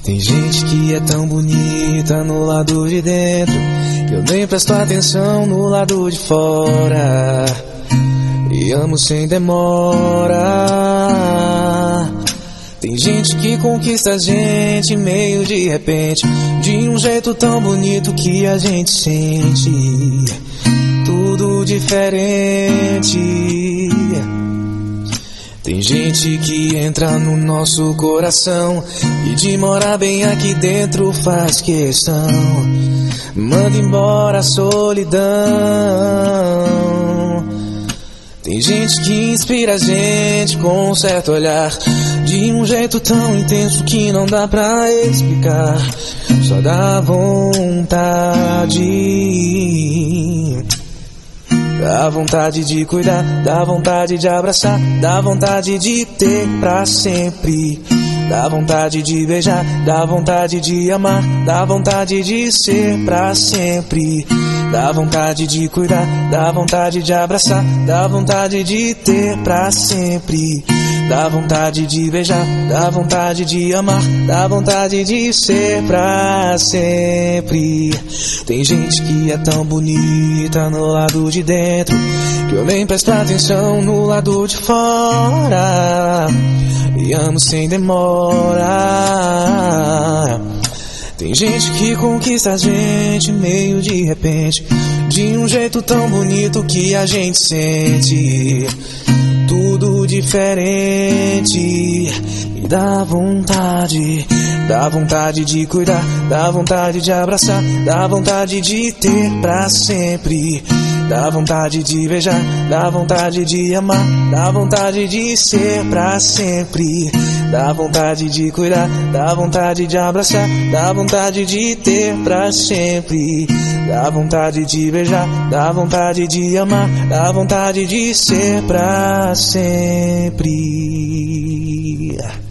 Tem gente que é tão bonita no lado de dentro que eu nem presto atenção no lado de fora. E amo sem demora. Tem gente que conquista a gente meio de repente, de um jeito tão bonito que a gente sente tudo diferente. Tem gente que entra no nosso coração e de morar bem aqui dentro faz questão. Manda embora a solidão. Tem gente que inspira a gente com um certo olhar, de um jeito tão intenso que não dá pra explicar. Só dá vontade. Dá vontade de cuidar, dá vontade de abraçar, dá vontade de ter pra sempre. Dá vontade de beijar, dá vontade de amar, dá vontade de ser pra sempre. Dá vontade de cuidar, dá vontade de abraçar, dá vontade de ter pra sempre. Dá vontade de beijar, dá vontade de amar, dá vontade de ser pra sempre. Tem gente que é tão bonita no lado de dentro que eu nem presto atenção no lado de fora. E amo sem demora. Tem gente que conquista a gente meio de repente, de um jeito tão bonito que a gente sente tudo diferente. E dá vontade de cuidar, dá vontade de abraçar, dá vontade de ter pra sempre. Dá vontade de beijar, dá vontade de amar, dá vontade de ser pra sempre. Dá vontade de cuidar, dá vontade de abraçar, dá vontade de ter pra sempre. Dá vontade de beijar, dá vontade de amar, dá vontade de ser pra sempre.